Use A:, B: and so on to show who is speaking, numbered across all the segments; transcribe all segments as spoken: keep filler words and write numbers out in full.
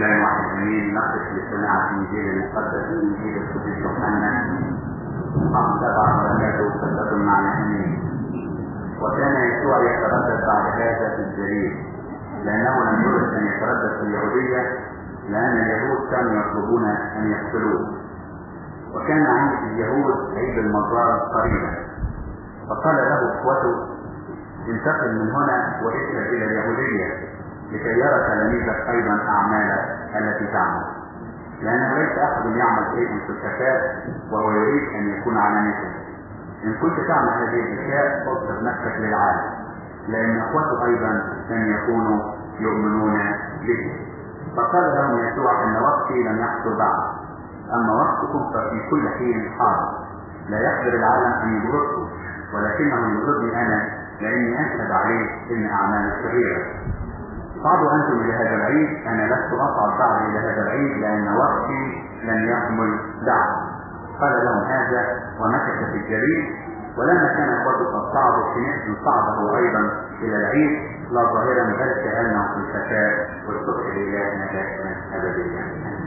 A: الإله واحد أمين. نقف لسماع الإنجيل المقدس إنجيل القديس يوحنا أصحاح سبعة وثلاثة وستة معنا أمين. وكان يسوع يتردد بعد هذا في الجليل، لأنه لم يرد أن يتردد في اليهودية، لأن اليهود كانوا يطلبون أن يقتلوه، وكان عند اليهود عيد المزار قريبا. فقال له إخوته: انتقل من هنا واذهب إلى اليهودية لكي يرى تلاميذك أيضا أعمالك التي تعمل، لأنه ليس أحد يعمل شيئا في الخفاء وهو يريد أن يكون علانية. إن كنت تعمل هذه الأشياء فاصبر نفسك للعالم، لأن إخوته أيضا لن يكونوا يؤمنون به. فقال لهم يسوع: إن وقتي لم يحصل بعد، أما وقتكم ففي كل حين حاضر. لا يقدر العالم أن يبغضكم، ولكنه يبغضني أنا، لأني أشهد عليه إن أعمالي صغيرة. صعدوا أنتم إلى هذا العيد، أنا لست أصعد بعد إلى هذا العيد، لأن وقتي لم يكمل بعد. قال لهم هذا ومكث في الجليل. ولما كان إخوته قد صعدوا حينئذ صعد هو أيضا إلى العيد، لا ظاهرا بل كأنه في الخفاء، والصبح لله نجاة أبدية.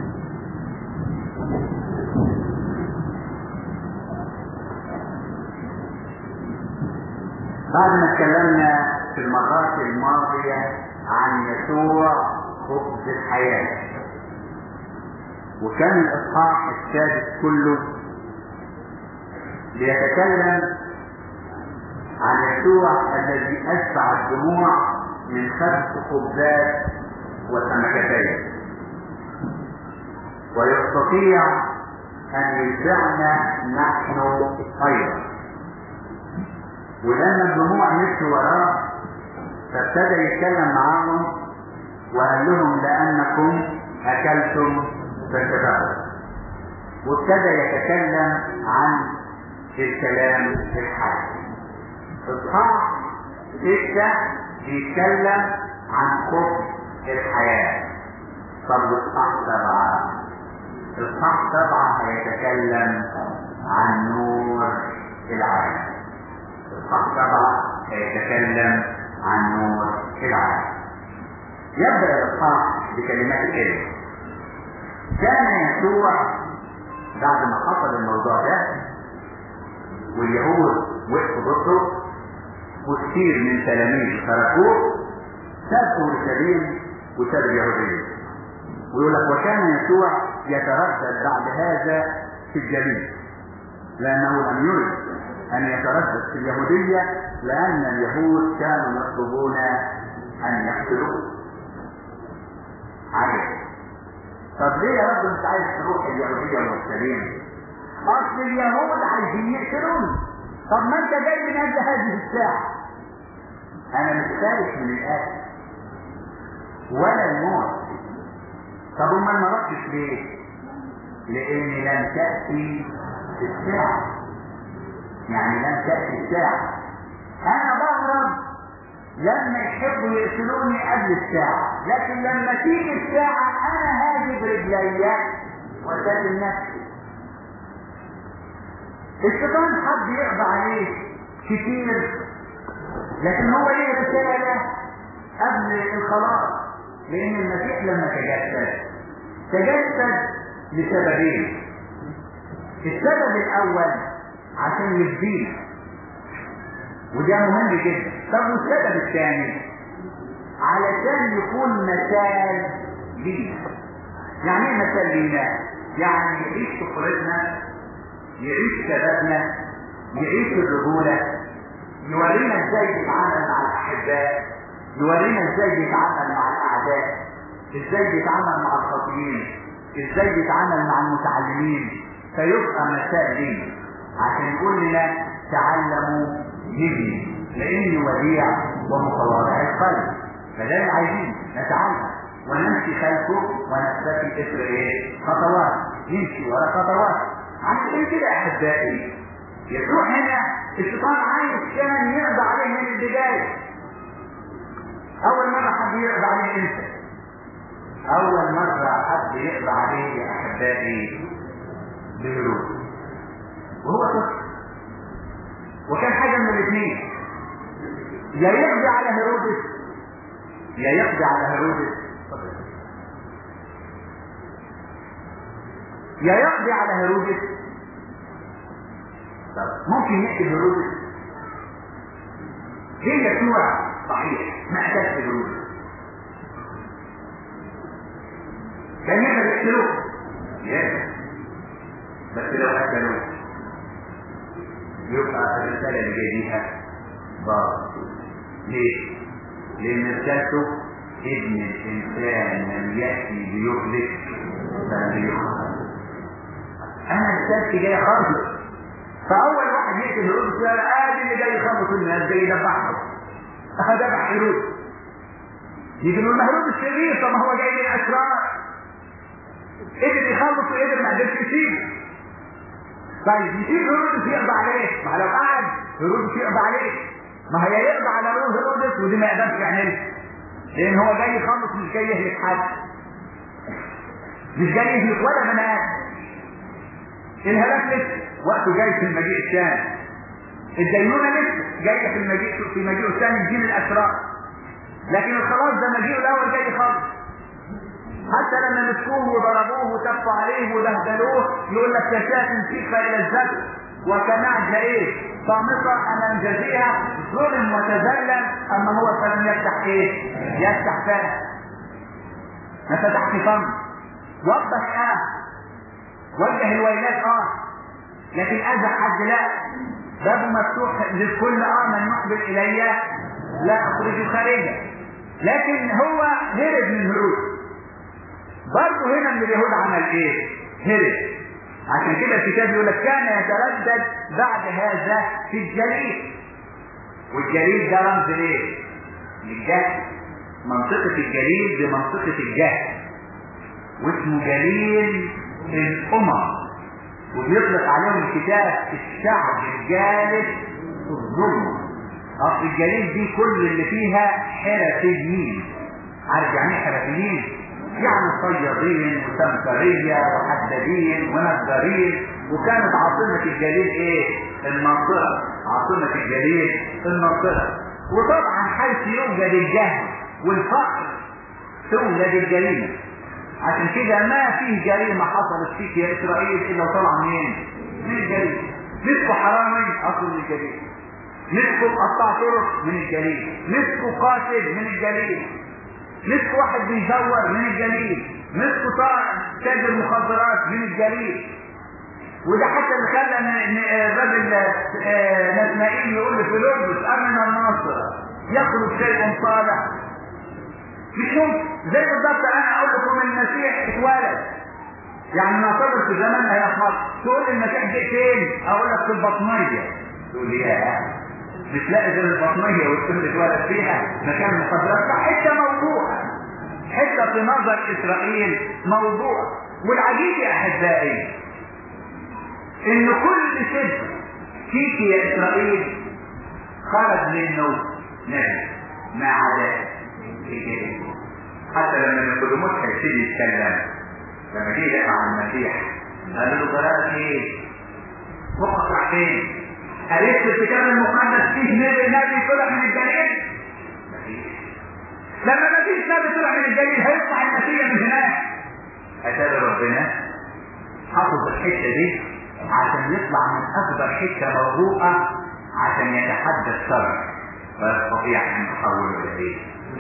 A: بعد ما اتكلمنا في المرات الماضية عن يسوع خبز الحياة، وكان الإصحاح السادس كله ليتكلم عن يسوع الذي أشبع الجموع من خمس خبزات وسمكتين، ويستطيع أن يشبعنا نحن أيضا. ولما الجموع مشوا وراه فابتدى يتكلم معاهم وقال لهم: لأنكم أكلتم فشبعتم. وابتدى يتكلم عن الكلام الحي. اصحاح ستة بيتكلم عن خبز الحياة. طب اصحاح سبعة اصحاح سبعة هيتكلم عن نور العالم. اصحاح سبعة هيتكلم عن نور العالم. يبدأ الاصحاح بكلمات الكلمة: كان يسوع. بعد ما حصل الموضوع ده واليهود وقفوا ضده وكثير من تلاميذ تركوه، ساب اورشليم وساب اليهودية. ويقول لك: وكان يسوع يتردد بعد هذا في الجليل، لأنه لم يرد أن يتردد في اليهودية، لأن اليهود كانوا يطلبون أن يقتلوه. عجب. طب ليه يا رب انت عايز تروح اليهودية واورشليم؟ اصل اليهود عايزين يقتلوني. طب ما انت جاي من اجل هذه الساعة. انا مش خايف من القتل ولا الموت. طب امال ما رحتش ليه؟ لان لم تأتي الساعة. يعني لم تأتي الساعة. انا بهرب لما يحبوا يقتلوني قبل الساعة، لكن لما تيجي الساعة انا هاجي برجلي وسلم نفسي. الشيطان حد يقضى عليه كتير، لكن هو ليه رسالة قبل الخلاص. لان المسيح لما تجسد تجسد لسببين. السبب الاول عشان يفدينا، وده مهم جدا. طب والسبب الثاني علشان يكون مثال لينا. يعني ايه مثال لينا؟ يعني يعيش طفولتنا، يعيش شبابنا، يعيش الرجولة، يورينا ازاي يتعامل مع الاحباء، يورينا ازاي يتعامل مع الاعداء، ازاي يتعامل مع الخاطئين، ازاي يتعامل مع المتعلمين، فيبقى مثال لينا عشان يقول لنا: تعلموا مني لاني وديع ومتواضع القلب. فده عايزين نتعلم ونمشي خلفه ونستفي اثر ايه؟ خطوات. نمشي ورا خطوات. عشان كده احبائي يسوع هنا الشيطان عايز كان يقضى عليه من البدايه. اول مره حد يقضى عليه امتى؟ اول مره حد يقضى عليه يا احبائي بهيرودس وهو طفل. وكان حاجه من الاثنين: يا يقضي على هيرودس يا يقضي على هيرودس يا يقضي على هيرودس. طب ممكن يقتل هيرودس؟ ليه يسوع صحيح ما قتلش هيرودس؟ كان يقدر يقتلوه يقدر، بس لو قتلوه يبقى الرسالة اللي جاي بيها باطل. ليه؟ لأن رسالته ابن الإنسان لم يأتي ليهلك بل ليخلص. أنا رسالتي جاية خالص. فأول واحد يقتل هيرودس قال آدي اللي جاي يخلص الناس جاي يذبحهم. ذبح هيرودس. يجي نقول ما هيرودس شرير، طب ما هو جاي من أشرار. قدر يخلص وقدر ما قدرش يسيبه. طيب يسيب هيرودس يقضى عليه؟ ما لو قعد هيرودس يقضى عليه، ما هي يقضى على روح هيرودس ودي ما يقدرش يعملها، لان هو جاي يخلص مش جاي يهلك حد، مش جاي يهلك ولا بني ادم. الهلاك لسه وقته جاي في المجيء الثاني، الدينونه لسه جايه في المجيء في المجيء الثاني جيل الاشرار، لكن الخلاص ده مجيئه الاول جاي يخلص. حتى لما مسكوه وضربوه وتفوا عليه وبهدلوه يقول لك كشاة سيف الى الزبد وكنعجة ايه صامتة امام جزيها، ظلم وتذلل، اما هو فلم يفتح ايه؟ يفتح فاه، ما فتحش فم، وضح اه، وجه الويلات اه، لكن اذى حد لا، بابه مفتوح للكل اه، من يقبل الي لا اخرجه خارجا. لكن هو هرب من هروب. برضه هنا من اليهود عمل ايه؟ هرب. عشان كده الكتاب يقول لك كان يتردد بعد هذا في الجليل، والجليل ده رمز ليه؟ للجهل. منطقة الجليل دي منطقة الجهل، واسمه جليل الأمم، وبيطلق عليهم الكتاب الشعب الجالس في الظلم. اصل الجليل دي كل اللي فيها حرفيين. عارف يعني ايه حرفيين؟ يعني صيادين وسمكرية وحدادين ونجارين. وكانت عاصمة الجليل ايه؟ المنطقة. عاصمة الجليل المنطقة. وطبعا حيث يوجد الجهل والفقر تولد الجريمة. عشان كده ما فيه جريمة حصلت فيك يا اسرائيل الا وطلع منين؟ من الجريمة. مسكوا حرامي اصل من الجريمة، مسكوا قطاع طرق من الجريمة، مسكوا قاتل من الجريمة، مسكوا واحد بيزور من الجليل، مسكوا تاجر مخدرات من الجليل. وده حتى اللي خلى الراجل نسمائيل يقول لفيلبس امن الناصر يخرج شيء صالح. مش ممكن. زي بالظبط انا اقول لكم المسيح اتولد، يعني نعتبر في زماننا يا خالص تقول المسيح جه فين؟ اقول لك في البطنيه. تقول لي يا مش لاقي غير البطنيه والطفل اتولد فيها مكان المخدرات. حته موضوع، حته في نظر اسرائيل موضوع. والعجيب يا احبائي ان كل سجن فيك يا اسرائيل خرج منه نبي ما عدا حتى لما نيقوديموس هيبتدي يتكلم لما جه يدافع عن المسيح قال له ضررك ايه؟ فوقك راح فين؟ قالت في الكتاب المقدس فيه نبي نبي طلع من الجليل؟ لما ما فيش نبي طلع من الجليل هيطلع المسيح من هناك. اتاري ربنا حافظ الحته دي عشان يطلع من اكبر حته موضوعه عشان يتحدث شرع ويستطيع ان يحوله الى ايه؟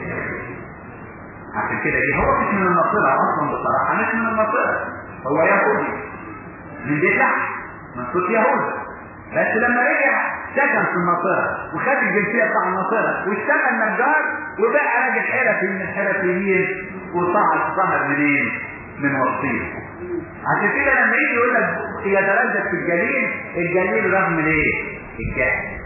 A: عشان كده دي هو مش من الناصره اصلا بصراحه، مش من الناصره، هو يهودي من بيت لحم من صوت يهوذا، بس لما رجع سكن في الناصره وخد الجنسيه بتاع الناصره واشتغل نجار وبقى راجل حرفي من الحرفيين وصعد ظهر منين؟ من وسطيه. عشان كده لما يجي يقول لك يتردد في الجليل، الجليل رغم ليه؟ الجهل.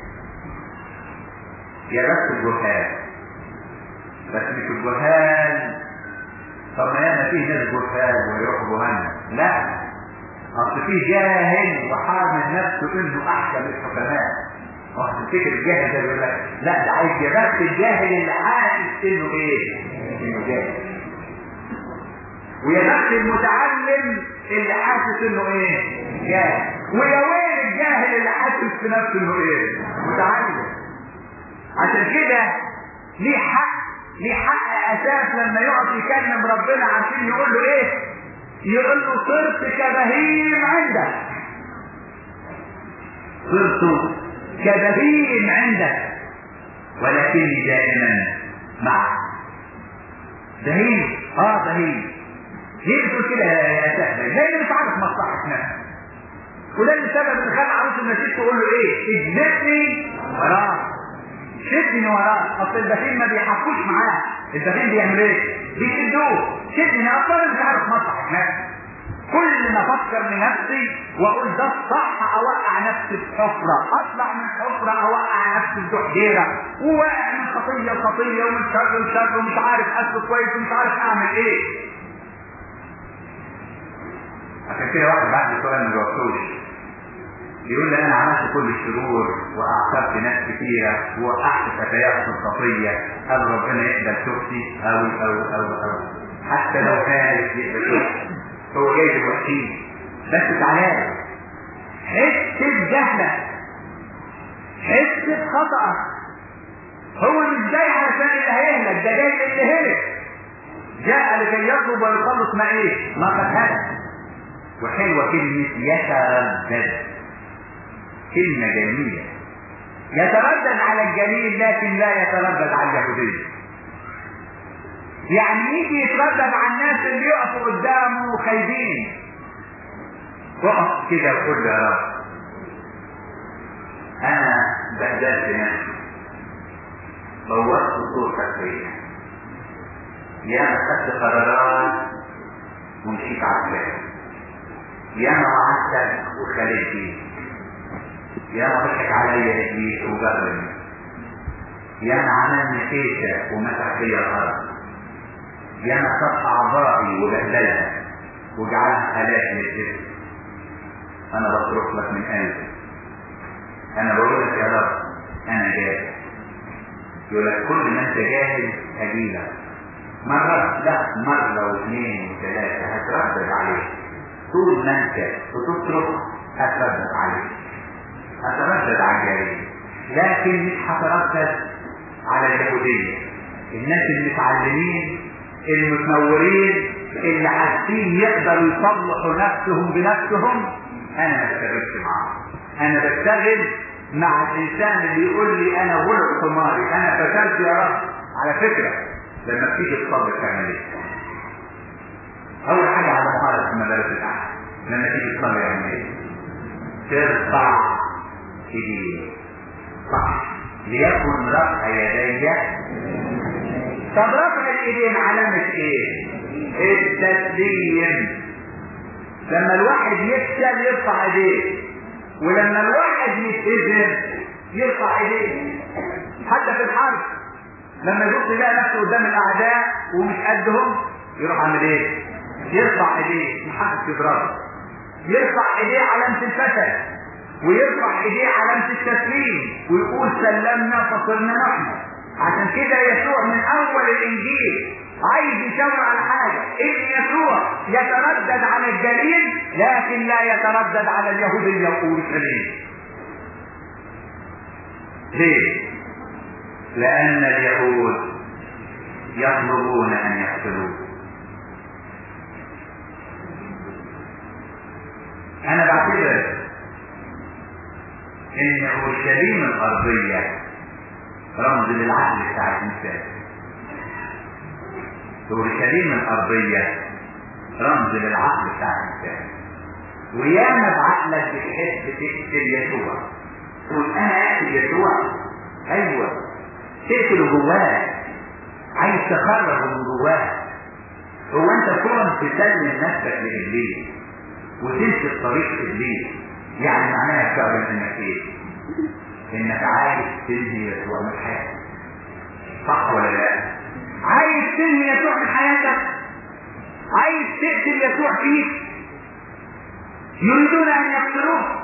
A: يا بس الجهال، بس مش الجهال طب ما ياما فيه ناس جهال ويروحوا جهنم، لا، اصل فيه جاهل وحامل نفسه انه احسن الحكماء. وهتفتكر الجاهل ده يقول لك لا ده عايز يا بس الجاهل اللي حاسس انه ايه؟ انه جاهل. ويا بس المتعلم اللي حاسس انه ايه؟ جاهل. ويا ويل الجاهل اللي حاسس في نفسه انه ايه؟ متعلم. عشان كده ليه حق، ليه حق اساس لما يقعد يكلم ربنا عشان يقول له ايه؟ يقول له صرت كبهيم عندك، صرت كبهيم عندك ولكني دائما معك. بهيم، اه بهيم. ليه بتقول كده يا سهل؟ لان مش عارف مصلحة نفسك. وده السبب اللي خلى عروس المسيح تقول له ايه؟ اجلسني وراك، شدني وراك. اصل البهيم ما بيحكوش معاه، البهيم بيعمل ايه؟ بيشدوه. شدني، اصلا مش عارف مصلحة نفسي. كل ما افكر لنفسي واقول ده الصح اوقع نفسي في حفره، اطلع من حفره اوقع نفسي في دحجيره، وواقع من خطيه لخطيه ومن شر لشر ومش عارف اسلك كويس ومش عارف اعمل ايه. عشان كده واحد بعد سؤال ما جاوبتوش يقول لي انا عملت كل الشرور واعترفت ناس كثيره ووقعت فتيات في الخطيه، هل ربنا يقبل توبتي؟ او او او او حتى لو كان يقبل توبتي هو جاي الوحيد. بس تعالى حس بجهلك، حس بخطأك. هو مش جاي علشان اللي هيهلك، ده جاي اللي هلك. جاء لكي يطلب ويخلص ما ايه؟ ما قد هلك. وحلوه كلمه يتردد، كلمه جميله. يتردد على الجليل لكن لا يتردد على اليهوديه. يعني يجي يتردد على الناس اللي يقفوا قدامه خايبين. وقف كده وقول له يا رب انا بهدلت نفسي، بوظت صورتك فيا، يا انا خدت قرارات ومشيت عكسها، يا انا وعدتك وخليت فيك، يا انا ضحك عليا ابليس وجرني، يا انا عملني كيسه ومسح فيا الارض، يا انا خد اعضائي وبهدلها وجعلها الاف للجسم. انا بصرخ لك من قلبي، انا بقول لك يا رب انا جاهز. يقول لك كل ما انت جاهز اجيلك. مرة لا، مرة واثنين وثلاثة هتردد عليك. طول ما انت بتصرخ هتردد عليك، هتردد على الجريمة، لكن مش هتردد على اليهودية. الناس المتعلمين المتنورين اللي عارفين يقدروا يصلحوا نفسهم بنفسهم، انا ما بشتغلش معاهم. انا بشتغل مع الانسان اللي يقول لي انا ولد حماري، انا فشلت يا رب. على فكره لما تيجي تصلي تعمل ايه؟ اول حاجه على مهاره المدارس الاعلى لما تيجي تصلي تعمل ايه؟ ترفع ايديك صح، ليكن رفع يدي. طب رفع الايدين علامه ايه؟ التسليم. لما الواحد يفشل يرفع ايديه، ولما الواحد يتهزم يرفع ايديه. حتى في الحرب لما يبص يلاقي نفسه قدام الاعداء ومش قدهم يروح عامل ايه؟ يرفع ايديه، محدش يضربه. يرفع ايديه علامه الفشل، ويرفع ايديه علامه التسليم، ويقول سلمنا فصرنا نحن. عشان كده يسوع من اول الانجيل عايز يشاور على حاجه، ان يسوع يتردد على الجليل لكن لا يتردد على اليهوديه واورشليم. ليه؟ لان اليهود يطلبون ان يقتلوه. انا بعتبر ان اورشليم الارضيه رمز للعقل بتاع الانسان. اورشليم الارضيه رمز للعقل بتاع الانسان. وياما بعقلك بتحب تقتل يسوع، تقول انا اقتل يسوع. ايوه تقتله جواك، عايز تخرجه من جواك. هو انت كون تسلم نفسك لابليس وتمشي الطريق ابليس، يعني معناها فعلا انك ايه؟ انك عايز تنهي يسوع من حياتك، صح ولا لا؟ عايز تنهي يسوع من حياتك، عايز تقتل يسوع فيك. يريدون ان يقتلوه،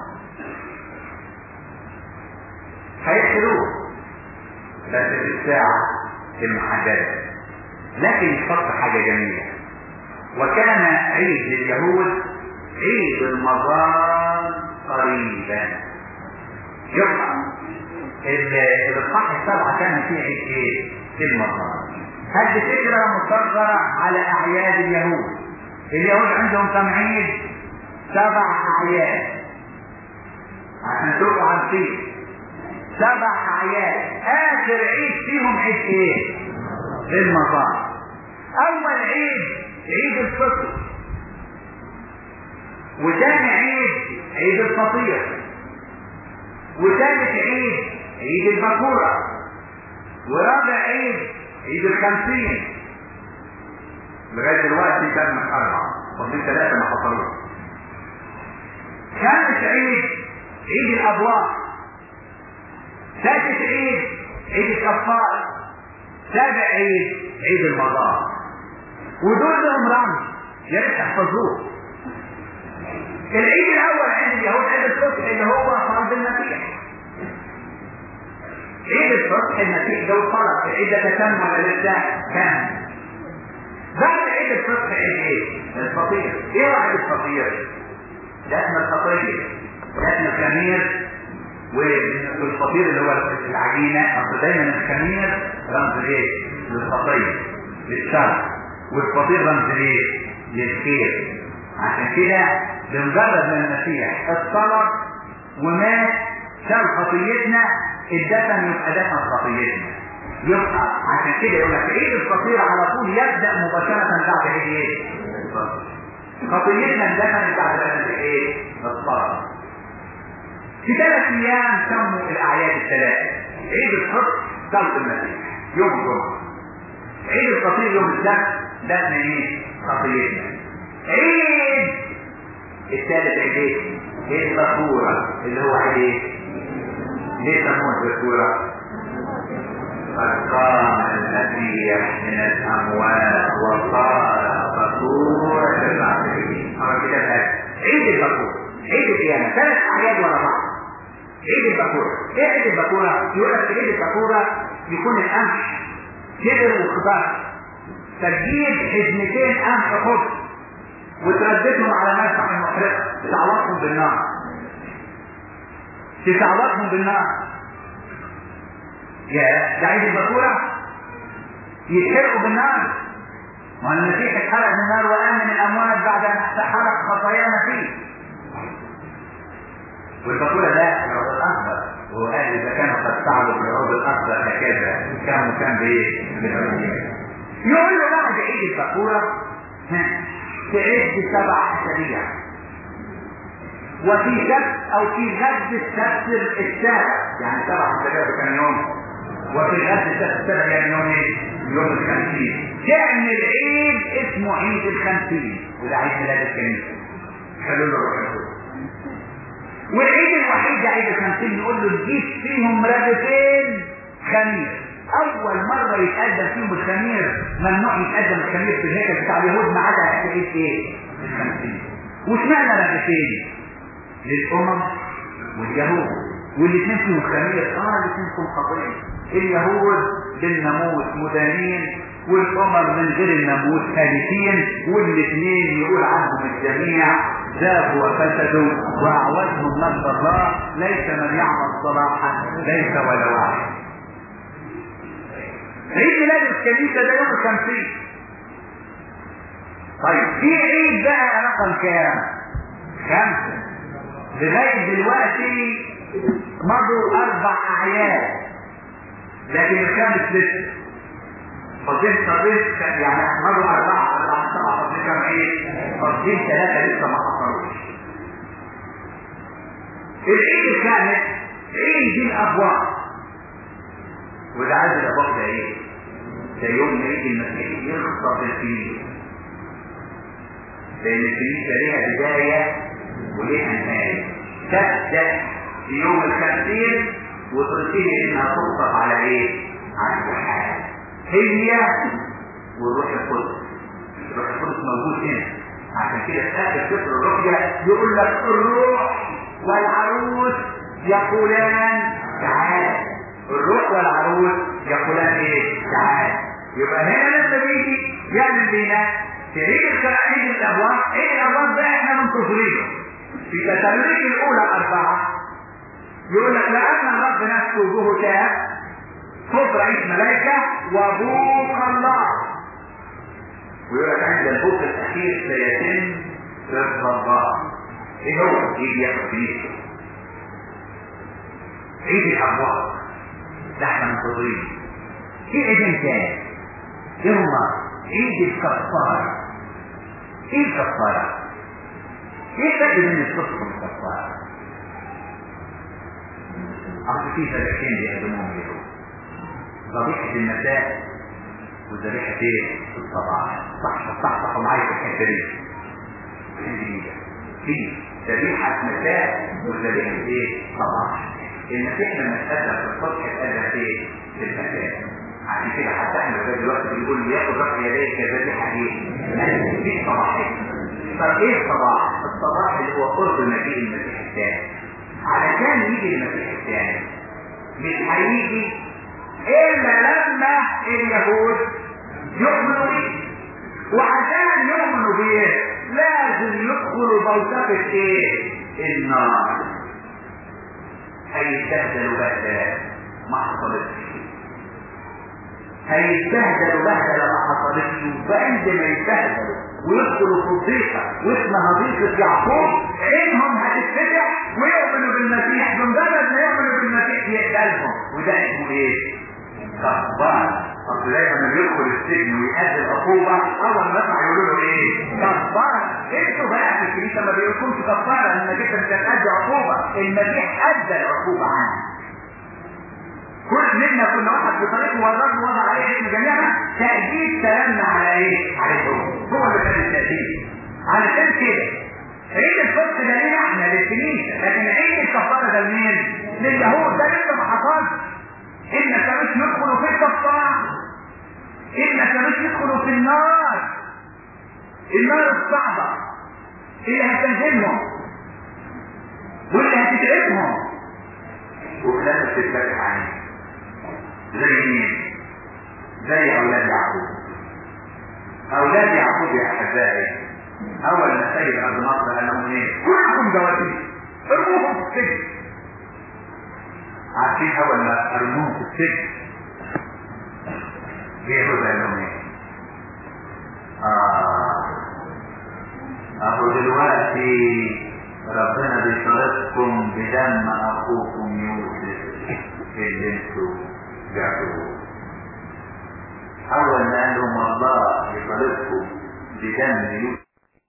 A: هيقتلوه بس في الساعة المحددة. لكن يحط حاجة جميلة، وكان عيد لليهود عيد المظال قريبا. يبقى الاصحاح السبعة كان فيه عيد ايه؟ المظال. هذه فكرة مصغرة على اعياد اليهود. اليهود عندهم كم عيد؟ سبع اعياد، عشان تبقوا عارفين. سبع اعياد، اخر عيد فيهم عيد ايه؟ المظاهر. اول عيد عيد الفطر، وثاني عيد عيد الفطير، وثالث عيد عيد البكورة، ورابع عيد عيد الخمسين. لغاية دلوقتي كان من أربعة، فضل ثلاثة ما حصلوش. خامس عيد عيد الأبواق، سادس عيد عيد الكفار، سابع عيد عيد المظاهر. ودول لهم رمز يا ريت تحفظوه. العيد الاول عند اليهود عيد الفطر اللي هو فرض المسيح. عيد الفطر المسيح ده فرض، العيد ده تم ولا لسه؟ كان. بعد عيد الفطر عيد ايه؟ الفطير. ايه هو عيد الفطير؟ ده اسم الفطير، ده اسم الخمير، والفطير اللي هو العجينه. اصل دايما الخمير رمز ايه؟ للفطير، للشر، والفطير رمز ايه؟ للخير. عشان كده بمجرد من المسيح اتصلب ومات شال خطيتنا، الدفن يبقى دفن خطيتنا. يبقى عشان كده يقول لك عيد الفطير على طول يبدا مباشره بعد عيد ايه؟ خطيتنا اندفنت بعد عيد ايه؟ الصلب. في ثلاث ايام سموا الاعياد الثلاثه. عيد الفطر صلب المسيح يوم الجمعه، عيد الفطير يوم السبت دفن ايه؟ خطيتنا. عيد الثالث عيد ايه؟ عيد البكورة اللي هو عيد ايه؟ ليه سموه البكورة؟ قد قام المسيح من الأموات وصار بكورة للعالمين. أما كده بقى عيد البكورة، عيد القيامة، ثلاث أعياد ورا بعض. عيد البكورة، إيه عيد البكورة؟ يقول لك عيد البكورة يكون القمح كبر وخضر، تجيب حزمتين قمح خضر وترددهم على مسح المحرقة، تتعوضهم بالنار، تتعوضهم بالنار. يا ده عيد البكورة يتحرقوا بالنار. ما المسيح اتحرق من النار وقام من الأموات بعد أن حرق خطايانا فيه. والبكورة ده العود الأخضر، وهو قال إذا كانوا قد فعلوا بالعود الأخضر هكذا كانوا كان بإيه؟ بالعود. يقول له بعد عيد البكورة تعد سبع أسابيع، وفي سبت أو في غد السبت السابع، يعني سبع أسابيع كان يوم، وفي غد السبت السابع يعني يوم ايه؟ يوم الخمسين. تعمل عيد اسمه عيد الخمسين، وده عيد ميلاد الكنيسة. حلو له الروح. والعيد الوحيد ده عيد الخمسين نقول له تجيب فيهم رغيفين خمير. اول مرة يتقدم فيهم الخمير، ممنوع يتقدم الخمير في الهيكل بتاع اليهود ما عدا عيد ايه؟ الخمسين. واشمعنى رغيفين؟ للامم واليهود، والاثنين فيهم خمير. اه الاثنين فيهم خطيئة. اليهود بالناموس مدانين، والامم من غير الناموس هالكين، والاثنين يقول عنهم الجميع ذابوا وفسدوا واعوزهم نصر الله، ليس من يعمل صلاحا ليس ولا واحد. عيد ميلاد الكنيسة ده يوم الخمسين. طيب في عيد بقى رقم كام؟ خمسة. لغاية دلوقتي مضوا أربع أعياد، لكن الخامس لسه. فاضلين فاضلين يعني مضوا أربعة أربعة سبعة، فاضلين كام عيد؟ فاضلين ثلاثة لسه ما حصلوش. العيد الخامس عيد الأبواب، وده عيد الأبواب ده إيه؟ ده يوم عيد المسيح يخطب فيه، لأن الكنيسة ليها بداية وليها نهاية. تبدأ في يوم الخمسين وتنتهي إنها تخطب على إيه؟ على الحال هي والروح القدس. الروح القدس موجود هنا، عشان كده في آخر سفر الرؤيا يقول لك الروح والعروس يقولان تعال. الروح والعروس يقولان ايه؟ تعال. يبقى هنا لسه بيجي يعمل بينا تعيد عيد الابواب. عيد الابواب ده احنا منتظرينه في تسالونيكي الاولى اربعه. يقول لك لان الرب نفسه وجوهه تاب، صوت رئيس ملائكه وبوق الله. ويقول لك عند البوق الاخير سيتم رضا الله. ايه هو؟ يجي ياخد بيه عيد الابواب. ده احنا منتظرين. في عيدين تاني. ايه هما؟ عيد الكفاره. ايه الكفاره؟ ايه الفرق بين الصدق والكفاره؟ اصل في ذبيحتين بيقدموهم اليهود، ذبيحه المساء وذبيحه ايه؟ الصباح. صح صح صح معايا في الحته دي. في ذبيحه مساء وذبيحه ايه؟ صباح. المسيح لما اتأذى في الصبح اتأذى في في المساء. عشان كده حتى احنا لغايه دلوقتي بنقول ياخد رفع يديه كذبيحه ايه؟ دي صباحيه. طب ايه الصباح؟ الصباح اللي هو قرب مجيء المسيح الثاني. علشان يجي المسيح الثاني مش هيجي الا لما اليهود يؤمنوا بيه، وعشان يؤمنوا بيه لازم يدخلوا بوتقة ايه؟ النار. هيستهدلوا بهدلة ما حصلتش، هيستهدلوا بهدلة ما حصلتش. وعندما يستهدلوا ويدخلوا في الضيقة واسمها ضيقة يعقوب عينهم هتتفتح ويؤمنوا بالمسيح. بمجرد ما يؤمنوا بالمسيح يقبلهم. وده اسمه ايه؟ كفارة. اصل دايما لما يدخل السجن ويأدي العقوبة اول ما يطلع يقولوا له ايه؟ كفارة. انتوا بقى في الكنيسة ما بيقولكمش كفارة لانك انت مش هتأدي عقوبة. المسيح ادى العقوبة عنك. كل منا كنا واحد بطريقه والرب وضع عليه اسم جميعنا تأديب كلامنا على ايه؟ عليه هو هو اللي كان التأديب. علشان كده عيد الفصل ده لينا احنا للكنيسة، لكن عيد الكفارة ده لمين؟ لليهود. ده لسه ما حصلش. إن ما كانوش يدخلوا في الكفارة، إن ما كانوش يدخلوا في النار، النار الصعبة اللي هتنزلهم واللي هتتعبهم وفلان بتتبكى عنه. زي مين؟ زي اولاد يعقوب. اولاد يعقوب يا احبائي اول ما سيد ارض مصر قال لهم ايه؟ كلكم جواسيس ارموهم في السجن. عارفين اول ما ارموهم في السجن بيقولوا قال لهم ايه؟ اه اهو دلوقتي ربنا بيطالبكم بدم اخوكم يوسف اللي انتوا بعتوه. اول ما قال لهم الله يطالبكم بدم يوسف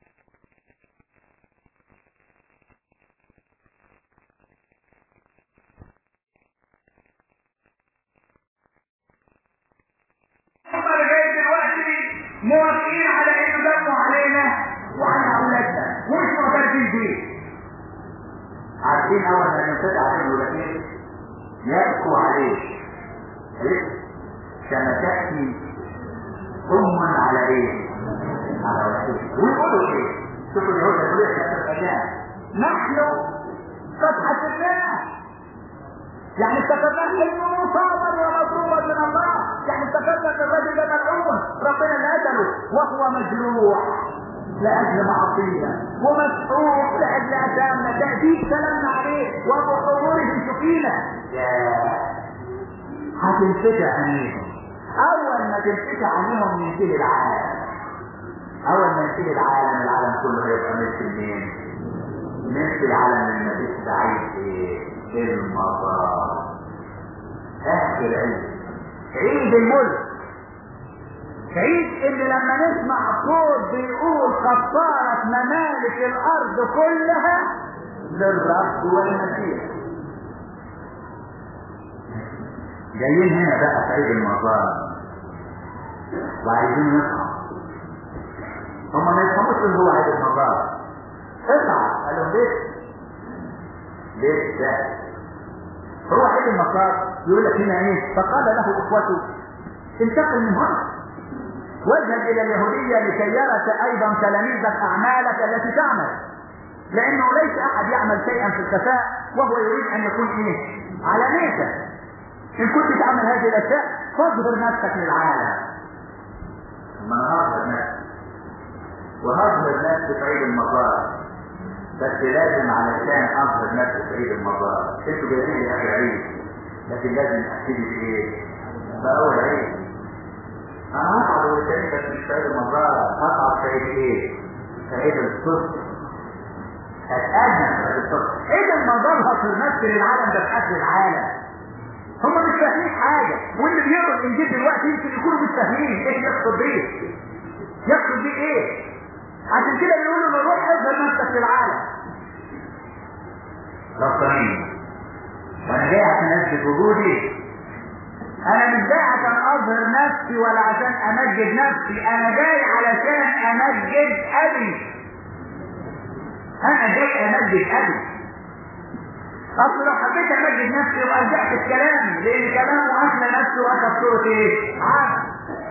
A: هم لغايه دلوقتي موافقين على انه دموا علينا وعلى اولادنا ومش معترفين بيه. عارفين اول ما ينفتح عليهم الولادين يبكوا عليه ايه؟ كما تأتي ام على ايه؟ على ولادها. ويقولوا ايه؟ شوفوا اليهود يقولوا ايه؟ نحن قد حسبناه، يعني افتكرناه انه مصابر ومضروبا من الله، يعني افتكرنا ان الرجل ده ملعون ربنا اللي قتله وهو مجروح لاجل معصينا ومسحوق لاجل اثامنا، تأديب سلامنا عليه وبحضوره شفينا. هتنفتح عينيهم. اول ما تنفتح عينيهم ينتهي العالم. اول ما ينتهي العالم العالم كله هيبقى مثل مين؟ مثل العالم المسيح سعيد ايه؟ المطار. اخر عيد عيد الملك، عيد اللي لما نسمع صوت بيقول كفارة ممالك الارض كلها للرب والمسيح. جايين هنا بقى في عيد المطار وعايزين نصحى. هما ما يفهموش ان هو عيد المطار. اصحى قالوا ليه؟ ليه ده؟ هو عيد المطار يقول لك هنا ايه؟ فقال له اخوته انتقل من هنا واذهب الى اليهودية لكي يرى ايضا تلاميذك اعمالك التي تعمل، لانه ليس احد يعمل شيئا في الخفاء وهو يريد ان يكون ايه؟ علانية. ان كنت تعمل هذه الاشياء فاظهر نفسك للعالم. ما هظهر نفسي وهظهر نفسي في عيد المطار، بس لازم علشان اظهر نفسي في عيد المطار. انتوا جايين لي اخر عيد، لكن لازم ابتدي في ايه؟ باول عيد. انا هصعد والتاني بس مش سعيد المزارع، هصعد سعيد ايه؟ سعيد الصدق. هتأذن سعيد الصدق. ايه المظاهر في النفس للعالم ده في اخر العالم؟ هم مش فاهمين حاجة، واللي بيقروا الانجيل دلوقتي يمكن يكونوا مش فاهمين ايه يقصد بيه. يقصد بيه ايه؟ عشان كده بيقولوا له روح اظهر نفسك في العالم. غلطانين. وانا جاي عشان اثبت وجودي. انا مش جاي عشان اظهر نفسي ولا عشان امجد نفسي، انا جاي علشان امجد ابي. انا جاي امجد ابي. اصل لو حبيت امجد نفسي يبقى رجعت الكلام، لان كلامه اهل نفسه واخد صورة ايه؟ عبد.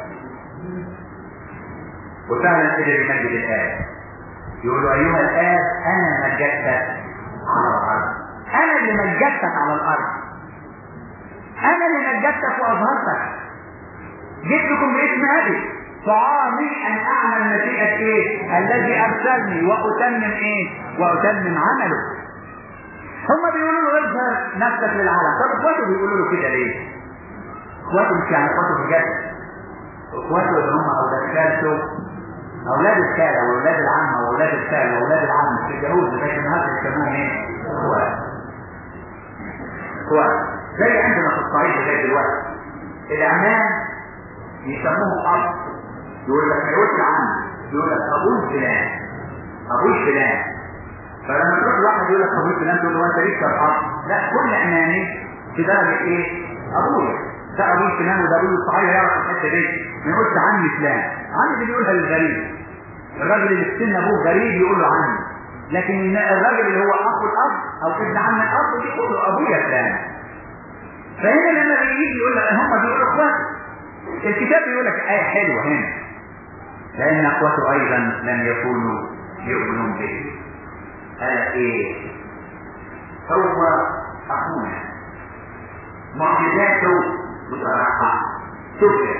A: وفعلا قدر يمجد الآب. يقولوا ايها الآب انا مجدتك على الارض. انا اللي مجدتك على الارض. انا اللي مجدتك واظهرتك. جيت لكم باسم ابي. طعامي ان اعمل مشيئة ايه؟ الذي ارسلني واتمم ايه؟ واتمم عمله. هم بيقولوا له اظهر نفسك للعالم. طب اخواته بيقولوا له كده ليه؟ اخواته مش يعني اخواته بجد. اخواته اللي هم اولاد خالته، اولاد الخاله واولاد العمه واولاد الخال واولاد العم في اليهود، لكن هذا يسموهم ايه؟ اخوات. اخوات زي عندنا في الصعيد لغايه دلوقتي الاعمام يسموه اب. يقول لك ما يقولش عم، يقول لك ابوي فلان، ابوي فلان. فلما تروح واحد يقول لك ابوي فلان تقول له انت ليك اب؟ لا، كل عمامي في درجه ايه؟ ابويا. ده ابوي فلان وده ابوي الصحيح يعرف الحته دي. ما يقولش عمي فلان. عمي اللي بيقولها للغريب. الراجل اللي في سن ابوه غريب يقول له عمي، لكن الراجل اللي هو اخو الاب او ابن عم الاب بيقول له ابويا فلان. فهنا لما بيجي يقول لك هم بيقولوا اخوات، الكتاب بيقول لك ايه حلوه هنا، لان اخوته ايضا لم يكونوا يؤمنون به. قال ايه؟ هو اخونا معجزاته بصراحه تفرق،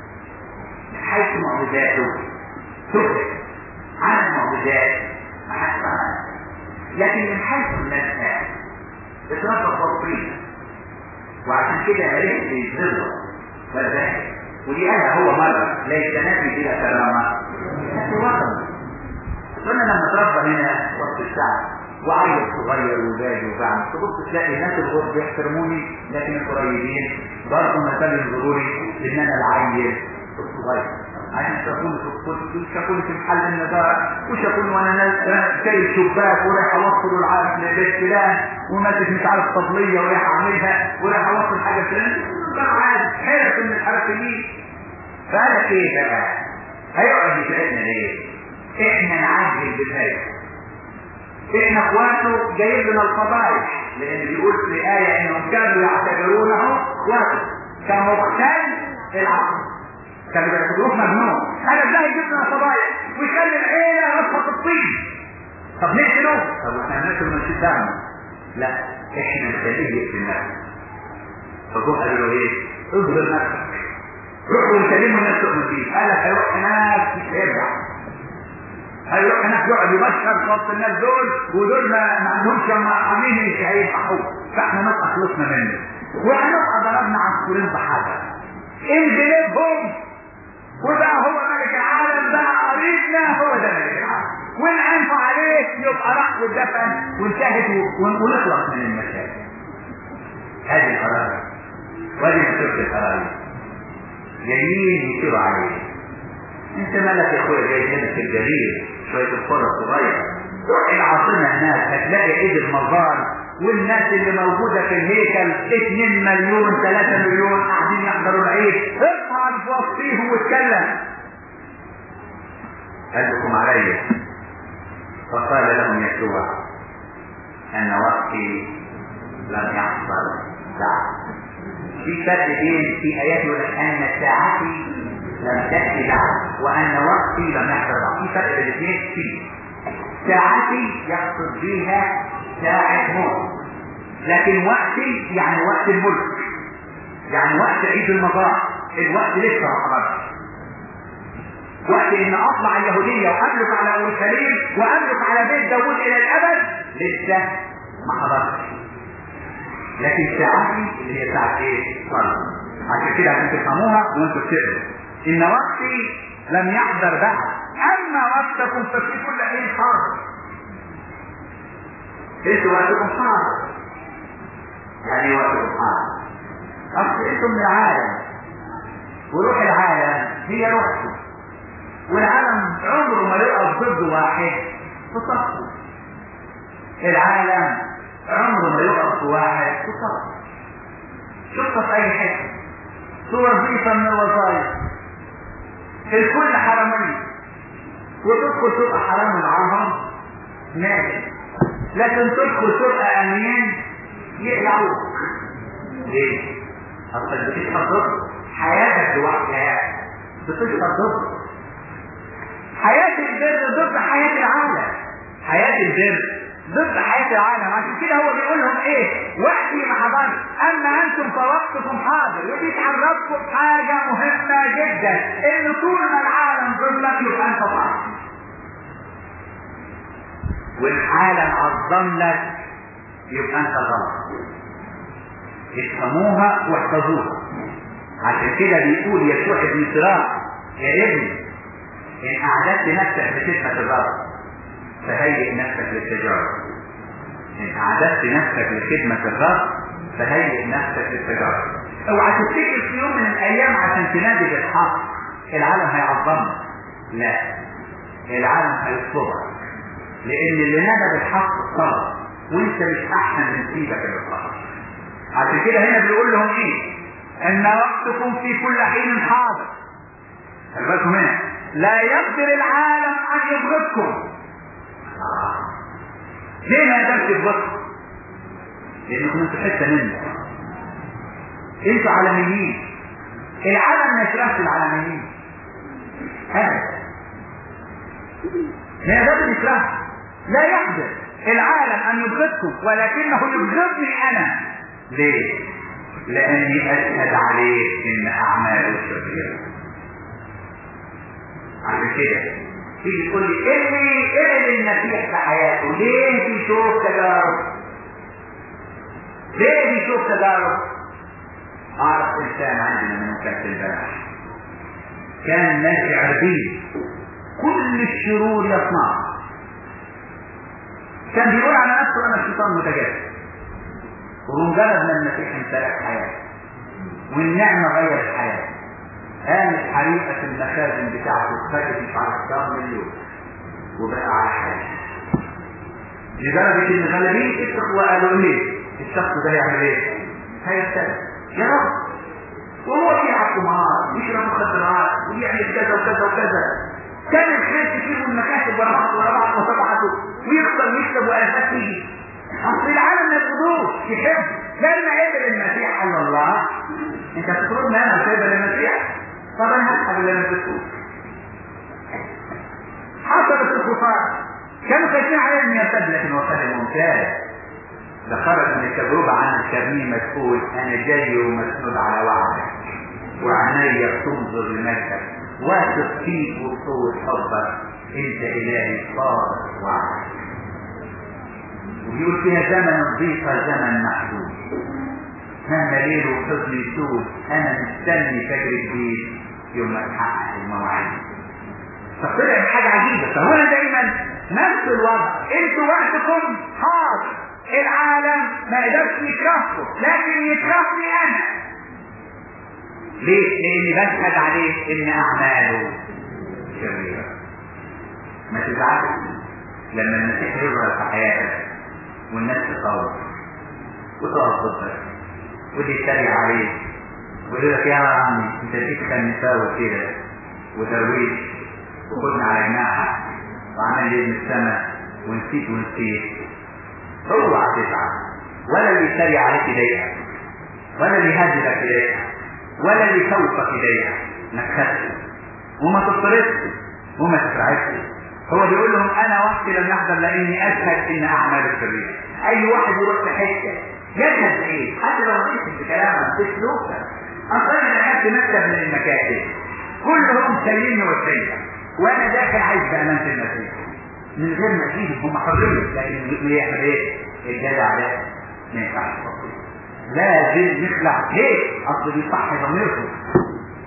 A: حيث معجزاته تفرق عن المعجزات ما حدش عملها، لكن من حيث الناس اترفض بسيطه، وعشان كده عرفت يظهر فذلك. ودي قالها هو مره ليس نبي بلا كرامه في وطن. قلنا لما اتربى هنا وسط الشعب وعيل صغير وباجي وبعمل، تبص تلاقي الناس الغرب بيحترموني، لكن القريبين برضه مثال ينظروا لي ان انا العيل الصغير. عشان شافوني في الصوت، شافوني في محل النظاره، وشافوني وانا شايل شباك ورايح اوصل العاب لبيت فلان، وماسك مش عارف طبليه ورايح اعملها ورايح اوصل حاجه فلان. كان عادي حرف من الحرف دي. فقال ايه بقى؟ هيقعد يساعدنا ليه؟ احنا نعجل بذلك. احنا اخواته جايب لنا الفضائح، لان بيقول في ايه انهم كانوا يعتبرونه اخواته كمختل العقل، كانوا بيعتبروه مجنون. انا ازاي يجيب لنا فضائح ويخلي العيله رفض الطين؟ طب نقتله؟ طب احنا نقتل من شدامه؟ لا، احنا نخليه يقتل نفسه. فجوه قالوا له ايه؟ اظهر نفسك، روحوا وسلموا الناس تؤمن فيه. قال لك هيروح هناك مش هيرجع، هيروح هناك يقعد يبشر في وسط الناس دول، ودول ما, ما عندهمش عاملين مش هيفتحوه، فاحنا نبقى خلصنا منه، وهنبقى ضربنا عصفورين بحجر. انجلبهم وبقى هو ملك العالم، بقى قريبنا هو ده ملك العالم، وان انفع عليه يبقى راح والدفن وانتهت ونخلص من المشاكل. هذه القرار وهذه مسؤولية القرار جايين يصيروا عليه. انت مالك يا اخويا جاي هنا في الجليل شويه القرى الصغيره، روح العاصمه هناك هتلاقي عيد المزار والناس اللي موجوده في الهيكل اتنين مليون ثلاثة مليون قاعدين يحضروا العيد، اطلع في وسطيهم واتكلم. قلبكم عليا. فقال لهم يسوع ان وقتي لم يحصل بعد. في فرق بين في ايات يقول ان ساعتي لم تأتي بعد وان وقتي لم يحصل بعد. في فرق بين الاثنين. في ساعتي يقصد بها ساعة موت، لكن وقتي يعني وقت الملك، يعني وقت عيد المزار، الوقت لسه ما حضرش. وقت ان اطلع اليهودية واملك على اورشليم واملك على بيت داوود الى الابد لسه ما حضرش. لكن ساعتي اللي هي ساعة ايه؟ صلاة. عشان كده عشان تفهموها وانتوا بتقروا ان وقتي لم يحضر بعد، اما وقتكم ففي كل حين حاضر. انتوا وقتكم حاضر. يعني وقتكم حاضر. اصل انتم من العالم، وروح العالم هي روحكم، والعالم عمره ما يقف ضد واحد في صفه. العالم عمره ما يقف واحد في صفه. شوفها في اي حته، في وظيفه من الوظائف الكل حرامية، وتدخل تبقى حرام معاهم ماشي، لكن تدخل تبقى امين يقلعوك. ليه؟ اصل بتشهد ضد حياتك لوحدها، بتشهد ضد حياة البر ضد حياة العالم. حياة البر ضد حياة العالم. عشان كده هو بيقول لهم ايه؟ وقتي ما حضرش، اما انتم فوقتكم حاضر. وبيتعرفكم حاجة مهمة جدا، ان طول ما العالم ضدك يبقى انت ضعيف، والعالم عظم لك يبقى انت غلط. افهموها واحفظوها. عشان كده بيقول يشوع ابن سراء يا ابني ان اعددت نفسك لخدمة الرب فهيئ نفسك للتجارة. ان اعددت نفسك لخدمة الرب فهيئ نفسك للتجارة. اوعى تفتكر في يوم من الايام عشان تنادي بالحق العالم هيعظمك. لا، العالم هيصبرك، لان اللي نادى بالحق صبر، وانت مش احسن من سيدك بالحق. عشان كده هنا بيقول لهم ايه؟ ان وقتكم في كل حين حاضر. خلي بالكم هنا، لا يقدر العالم ان يبغضكم. ليه ما يقدرش يبغضكم؟ لانكم انتوا حته منه، انتوا عالميين. العالم ما يشرحش العالميين ابدا، ما يقدرش يشرح. لا يقدر العالم ان يبغضكم، ولكنه يبغضني انا. ليه؟ لاني اشهد عليه ان اعماله شريره. عشان كده تيجي تقول لي ايه اللي ايه اللي المسيح في حياته؟ ليه بيشوف تجارب؟ ليه بيشوف تجارب؟ اعرف انسان عندنا من كانت البارح كان ماشي عربي كل الشرور يصنعها، كان بيقول على نفسه انا الشيطان متجسد، ومجرد ما المسيح امتلك حياته والنعمه غيرت حياته، قامت حريقه في المخازن بتاعته اتفاجئت على كام مليون وبقى على حياته، لدرجه ان غالبيه الاخوه قالوا ليه الشخص ده يعمل ايه؟ هيستلم يا رب، وهو بيلعب قمار ويشرب مخدرات ويعمل كذا وكذا وكذا، كان الخير تجيبه المكاتب ورا بعض ورا بعض وطبعته ويخسر ويكسب والافات تيجي. اصل العالم ما يقدروش يحب. لما قبل المسيح قال الله انت تطردني انا وتقبل المسيح؟ طب انا هسحب اللي انا بتقول. حصلت الخساره، كانوا خايفين عليه ان يرتد، لكن هو كان ممتاز. ده خرج من التجربه عن الترنيمه تقول انا جاي ومسنود على وعدك وعيني بتنظر لمجدك واثق فيك وبقوه حبك انت الهي صادق وعدك. ويقول فيها زمن الضيقه زمن محدود، مهما ليل وحزن يسود انا مستني فجر جديد يوم ما تحقق المواعيد. فطلع بحاجه عجيبه. فهنا دايما نفس الوضع، انتوا وقتكم حاضر، العالم ما يقدرش يكرهكم لكن يكرهني انا. ليه؟ لاني بشهد عليه ان اعماله شريره. ما تزعلش لما المسيح يظهر في حياتك والناس تقاوم وتقف ضدك ودي يتريق عليك ويقول لك يا عمي انت جيت كان نساوي كده ودرويش وخدنا على جناحك وعمل لي من السماء ونسيت ونسيت. اوعى تزعل، ولا اللي يتريق عليك يضايقك، ولا اللي يهددك يضايقك، ولا اللي يخوفك يضايقك. ما تخافش وما تضطربش وما تترعبش. هو بيقول لهم انا وقتي لم يحضر لاني اشهد ان اعمال الشريره. اي واحد يروح في حته يشهد ايه؟ حتى لو مشيت بكلامك بسلوكك. اصلا انا قعدت مكتب من المكاتب كلهم سايليني وسايلة وانا داخل عايز بامانه المسيح من غير ما اجيبهم، هم حرين، لكن يعمل ايه؟ الجدع ده ما ينفعش. لازم نخلع. ليه؟ اصل بيصحي ضميركم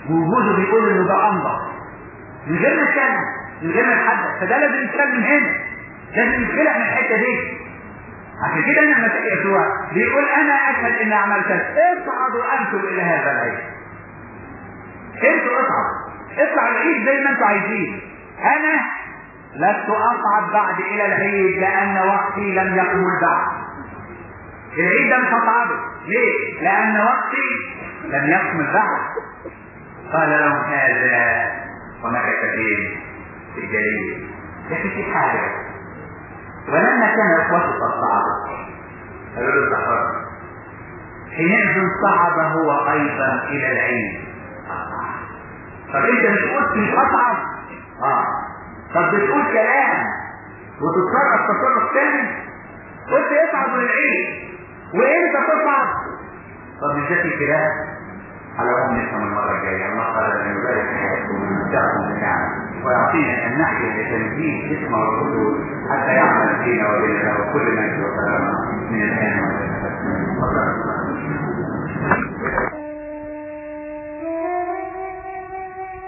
A: ووجوده بيقول انه ده انضف من غير ما يتكلم، من غير ما يتحدث. فده لازم يتكلم هنا، لازم يتخلع من الحته دي. عشان كده انا المسيح يسوع بيقول انا اشهد اني عملت اصعدوا انتم الى هذا العيد. انتوا اصعدوا، اطلعوا العيد زي ما انتوا عايزين. انا لست اصعد بعد الى العيد لان وقتي لم يكمل بعد. العيد ده مش هصعده، ليه؟ لان وقتي لم يكمل بعد. قال لهم هذا ومكث فين؟ في الجليل. لكن في حاجه، ولما كان اخوته قد صعدوا قالوا له تحرر، حينئذ صعد هو ايضا الى العيد. طب انت مش قلت مش اصعد؟ اه طب بتقول كلام وتتصرف تصرف ثاني. قلت يصعد للعيد وانت تصعد. طب مش ده الكلام؟ على العموم نفهم المره الجايه. الله قال ان يبارك حياتكم ويمتعكم بالنعم ويعطينا ان نحيا بتنزيل اسمه والحدود حتى يعمل فينا وبيننا له كل مجد وكرامه من الان والى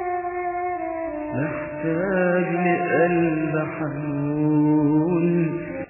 B: محتاج لقلب حنون